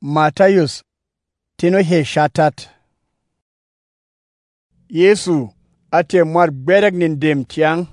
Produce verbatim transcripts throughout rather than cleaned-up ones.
Matayus tino he shatat. Yesu ate mwar berek nin dem tiang.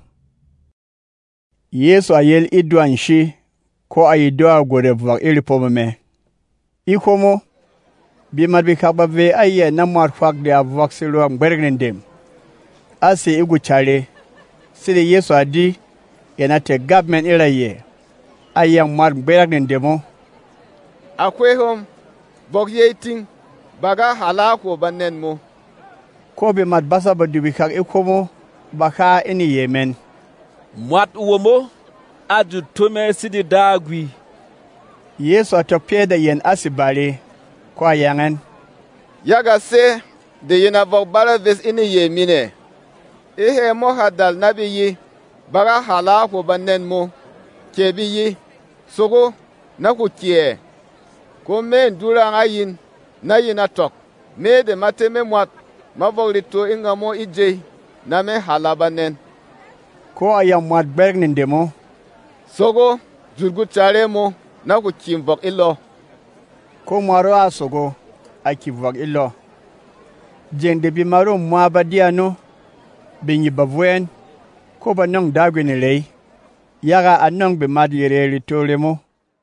Yesu ayel idwan shi ko ayidwa gore vwak ili pomeme. Ikomo bi madbi kabave aye na mwar fak de avwak silwa berek nin dem. Asi igu chale sidi Yesu adi yenate government ila ye aye mwar berek nin demo. Akwe hom bok yeting baga halako banen mo. Ko bi mat basa ba dubi kak ikomo baka ini yemen. Mwat uwomo adu tome sidi dagwi. Yesu atopye da yen asibale kwa yangen. Yaga se de yena vok bara ves ini yemine. Ehe mo hadal nabi yi baga halako banen mo. Kebi yi sogo na kukie. Ko men durang ayin na yina tok. Me de mateme mwat mavolito ingamo ije na me halabanen. Ko ayam mwat berg nindemo. Sogo zurgu chare mo na ku kimvok ilo. Ko mwaro a sogo a kivok ilo. Jende bi maro mwa badiano binyi bavwen ko ba nong dagwini lei. Yaga anong bi mad yere litole mo.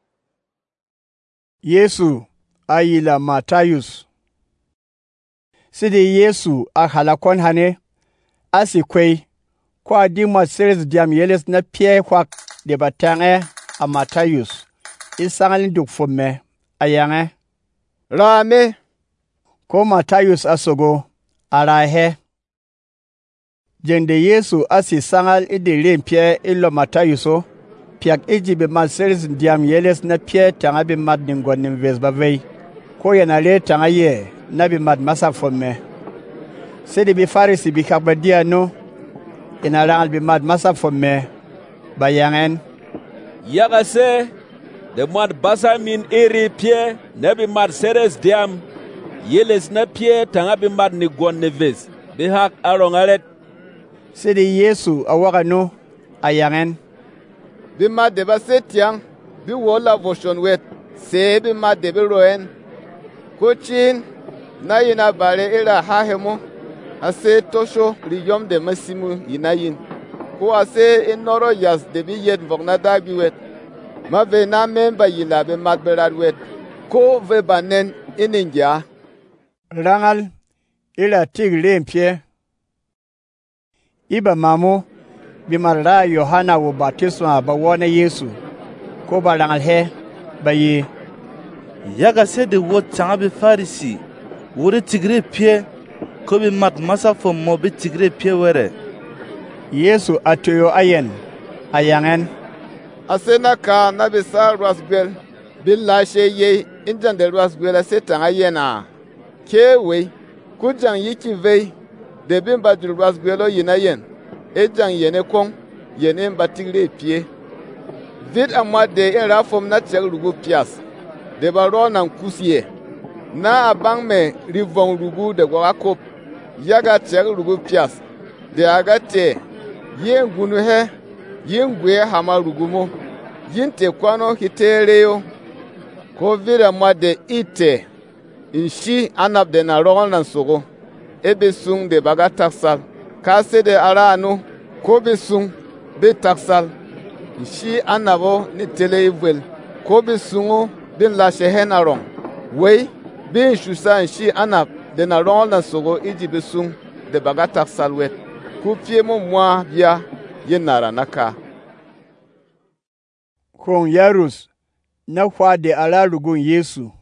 Yesu ayila Matayus. Sidi Yesu a halakon hane asi kwei kwa di ma series diam yeles na pie kwa de batange a Matayus. Isangalin duk fome ayange. Rame. Ko Matayus asogo arahe. Jende Yesu asi sangal idi rin pie ilo Matayuso. Piak iji be ma series diam yeles na pie tanga be mad ningon nimvez bavei. Ko yana le tanga ye na be mad masa fome. Sidi bi farisi bi kakbadia no. Ina rangal bi mad masa fome bayangen. Yaga se de mad basa min eri pie na bi mad series diam yeles na pie tanga bi mad ningon nimvez. Bi hak arongalet. Sidi Yesu awaga no ayangen. Bi ma de ba setiang bi wola voshon wet se bi ma de bi roen ko chin na yina bare ira hahemo ase tosho riyom de masimu yinayin ko ase inoro yas de bi yet vogna da bi wet ma ve na memba yila bi mat berad wet ko ve banen ininja rangal ila tigre mpie iba mamo bimarra Yohana wo baptisma ba wona Yesu ko ba rangal he bayi yaga se de wo tanga be farisi wore tigre pie ko be mat masa fo mo be tigre pie were. Yesu atoyo ayen ayangen asena ka na be sa rasgel billashe ye injan de rasgel se tanga yena kewe kujan yiki vei de bimba du rasgelo yinayen ejang yene kong yene batigre pie vid amwa de era fom na tchel rugu pias de baronan kusie na abang me rivon rugu de gwakop yaga tchel rugu pias de agate yengunu he yengwe hama rugu mo yinte kwano hitereo ko vid amwa de ite inshi anab de na ronan sogo ebe sung de bagataksal kase de arano ko be sung be taksal shi anabo ni televel ko be sungo bin la shehenarong we bin shusa shi anab de na ron na sogo iji be sung de baga taksal wet ku pie mo mwa bia yenara naka kon Yarus na kwa de alarugun Yesu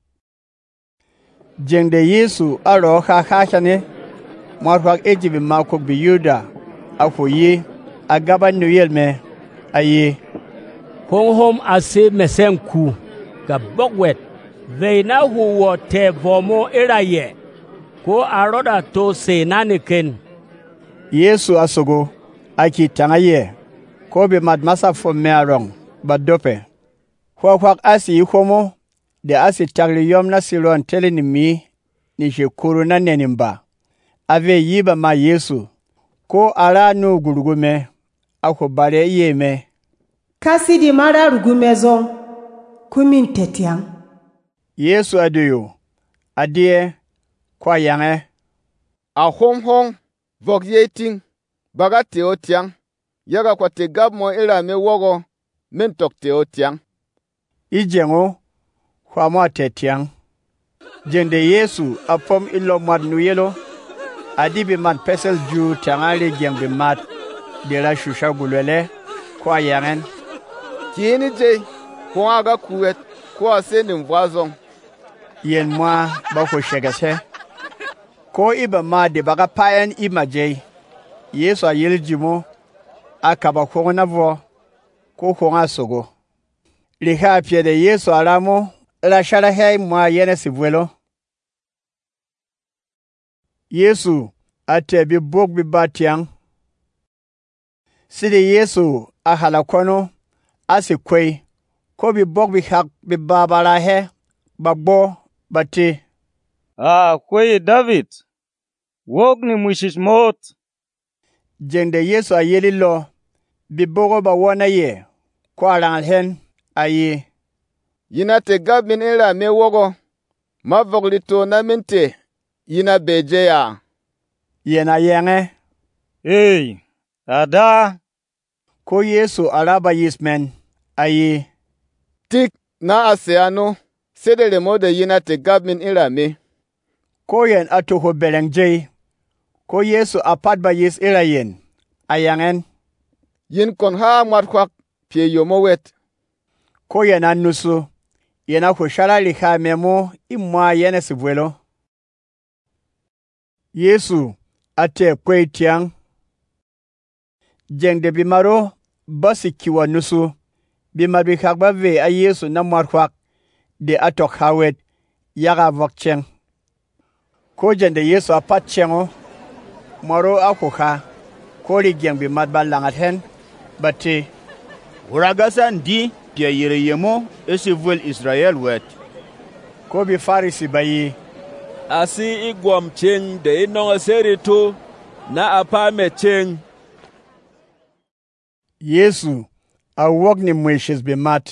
jende Yesu aro ha ha ne Marfak ejibi makok bi Yuda afoye agaban Noel me aye hom hom ase mesenku ga bogwet veina huwo te vomo iraye ko aroda to se naniken. Yesu asogo aki tangaye ko be mad masa fo me arong badope hwak asi homo de asi tagli yom na silon teleni mi ni shekuru na nenimba ave yiba ma Yesu ko ara no gurugume ako bare yeme kasi di mara rugume zon kumin tetiang Yesu aduyo, adie, kwa yange. A hong hong, vok ye ting, baga te o tiang, yaga kwa te gab mo ira me wogo, men tok te o tiang. Ijengo, kwa mo te tiang. Jende Yesu apom ilo mad nuyelo, adibi man pesel ju tangale jeng bi mat, de la shusha gulwele, kwa yangen. Kieni je, kwa aga kuwet, kwa se ni mvwazong. Yen mwa bako shegase. Ko iba ma de baga payan ima je, Yesu a yel jimo, akaba konga vo, ko konga sogo. Liha pie de Yesu alamo, la shala hei mwa yene sivwelo. Yesu ate bi bok bi batiang. Sidi Yesu a halakono, asi kwe, ko bi bok bi hak bi babala he, bagbo, bati. Ah, kwe David, wok ni mwishish mot. Jende Yesu a yeli lo, bi bogo ba wana ye, kwa langal hen, aye. Yina te gab min ira me wogo, ma vok lito na mente, yina beje ya. Yena yenge. Hey, ada. Ko Yesu araba yismen, aye. Tik na aseano, sede le mode yina te gab min ira me. Ko yen atuho beleng jay. Ko Yesu apat ba yis ira yen, ayangen. Yin kon ha mwatkwak, pie yomo wet. Ko yen anusu, yen akushala liha memo, imwa yene sivwelo. Yesu ate kwe tiang. Jeng de bimaro, basi kiwa nusu, bimari hakba ve a Yesu na mwarkwak, de atok hawet, yaga vokcheng. Ko jende Yesu apat chengo, maro akuka, ko li jeng bimad ba langat hen, bati. Uragasan di, pia yere yemo, esi vuel Israel wet. Ko bi farisi bayi. Asi igwam cheng de inong seri tu, na apame cheng. Yesu a wok ni mwishes bi mat.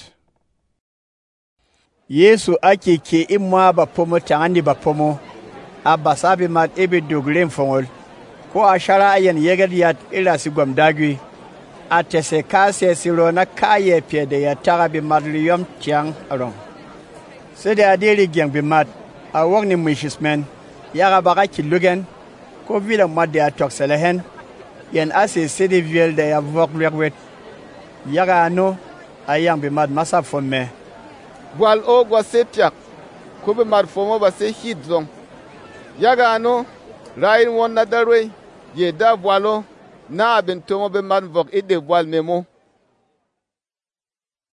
Yesu ake ke imwa ba pomo tangani ba pomo, a basabi mat ebe doglen fongol, ko a shara ayen yeged yat ila si gwam dagwi, a tese kase silo na kaye pie de ya taga bi mat liyom tiang arong. Sede adeli gyang bi mat, a wok ni mwishes men, yaga baga kilugen, ko vila mat de a tokselehen, yen ase sede viel de ya vok lwekwet. Yaga ano, ayang bi mat masa fome. Bwal o gwa setiak, ko bi mat fomo ba se hit zong. Yaga ano, rain won na darwe, ye da bwalo, na abin tomo bi mat vok ide bwal memo.